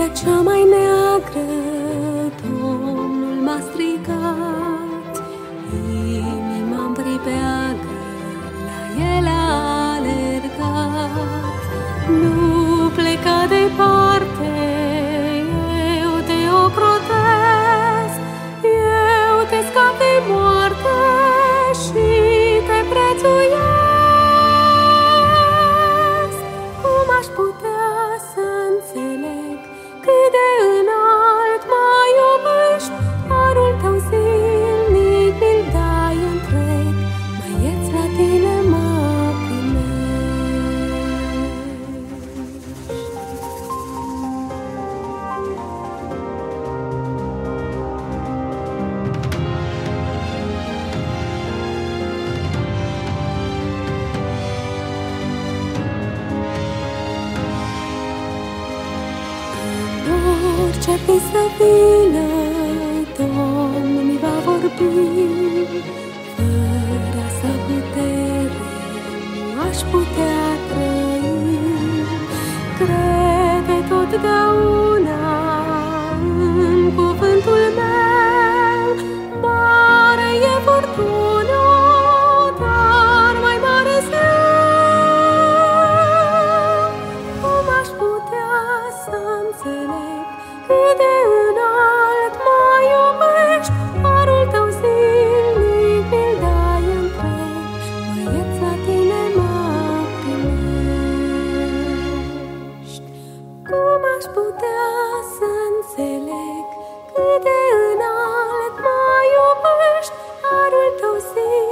cea mai neagră, Domnul m-a strigat. Inima-mi pribeagă, la El a alergat. Nu pleca departe, eu te ocrotesc, eu te scap de moarte și te prețuiesc. Cum aș putea să înțeleg cât de înalt mă iubești? Harul tău zilnic mi-l dai întreg, băieți, la tine mă primești. Orice-ar fi să vină, Domnul mi va vorbi. Fără sa putere nu aș putea trăi. Crede totdeauna în cuvântul meu. Mare e furtuna, dar mai mare-s eu. Cum aș putea să înțeleg cât de înalt mă iubești? Harul tău zilnic mi-l dai întreg, băieți, la tine mă primești. Cum aș putea să înțeleg cât de înalt mă iubești? Harul tău zilnic